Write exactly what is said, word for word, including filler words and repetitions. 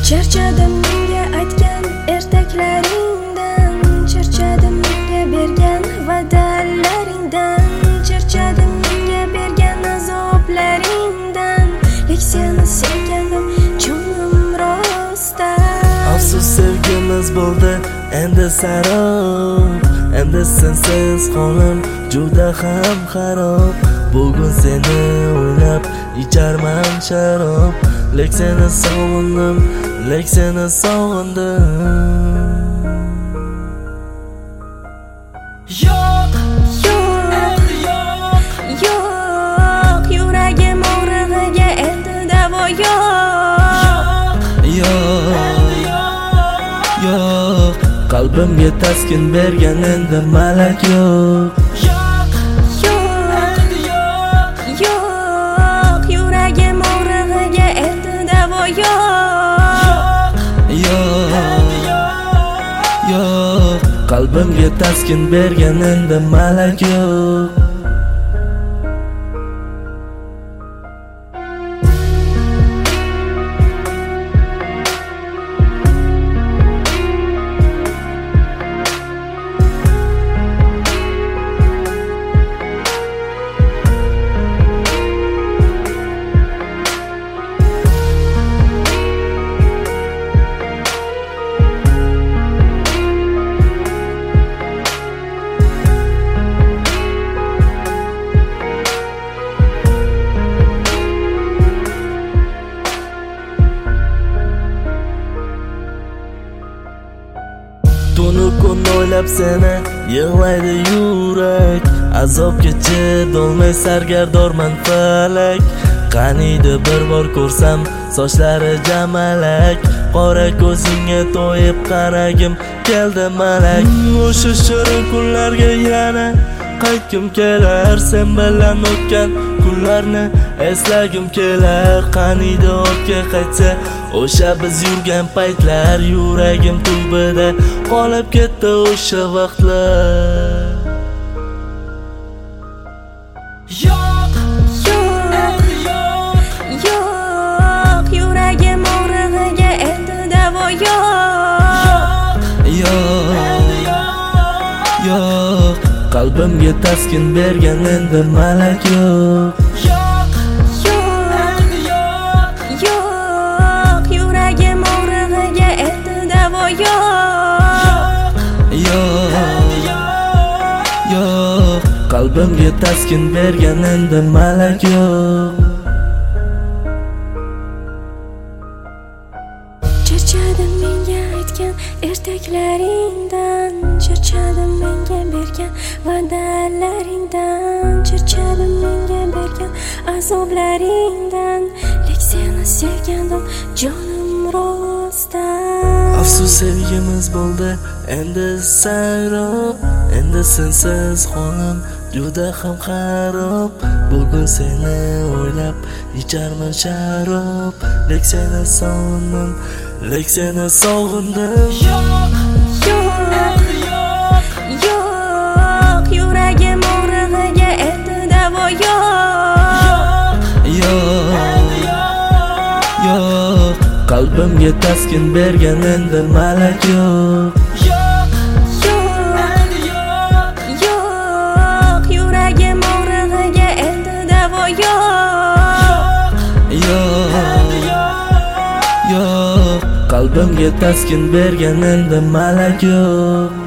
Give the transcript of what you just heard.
Charchadim menga aytgan ertaklaringdan, charchadim menga bergan va'dalaringdan, charchadim menga bergan azoblaringdan, lek seni sevgandim jonim rostda. Afsus sevgimiz bo'ldi endi sarob, endi sensiz holim juda ham xarob. Bugun seni o'ylab icharman sharob, lek seni sog'indim, lek seni sog'indim. Yo'q, yo'q, endi yo'q, yo'q, yuragim og'rig'iga endi davo yo'q. Yo'q, endi yo'q, yo'q, qalbimga taskin bergan endi malak yo'q. Yo'q, yo'q, endi yo'q, yo'q, yuragim og'rig'iga endi davo yo'q. Yo'q, endi yo'q, yo'q, qalbimga taskin bergan endi malak yo'q. Tunu kun o'ylab seni yig'laydi yurak, azobga chidolmay sargardorman falak. Qaniydi bir bor ko'rsam sochlari jamalak, qora ko'zingga to'yib qaragim keldi malak. O'sha shirin kunlarga yana qaytgim kelar, sen bilan o'tgan kunlarni eslagim kelar. Qaniydi ortga qaytsa o'sha biz yurgan paytlar, yuragim tubida qolib ketdi o'sha vaqtlar. Yo'q, yo'q, endi yo'q, yo'q, yuragim og'rig'iga endi davo yo'q. Yo'q, endi yo'q, yo'q, qalbimga taskin bergan endi malak yo'q. Yo'q, yo'q, endi yo'q, yo'q, yuragim og'rig'iga endi davo yo'q. Yo'q, endi yo'q, yo'q, qalbimga taskin bergan endi malak yo'q. Charchadim menga aytgan ertaklaringdan, charchadim menga bergan va'dalaringdan, charchadim menga bergan azoblaringdan, lek seni sevgandim jonim rostda. Afsus sevgimiz bo'ldi endi sarob, endi sensiz holim juda ham xarob. Bugun seni o'ylab icharman sharob, lek seni sog'indim, lek seni sog'indim. Yo'q, yo'q, endi yo'q, yo'q, yuragim og'rig'iga endi davo yo'q. Yo'q, endi yo'q, yo'q, qalbimga taskin bergan endi malak yo'q. Yo'q, yo'q, endi yo'q, yo'q, yuragim og'rig'iga endi davo yo'q. Yo'q, endi yo'q, yo'q, qalbimga taskin bergan endi malak yo'q.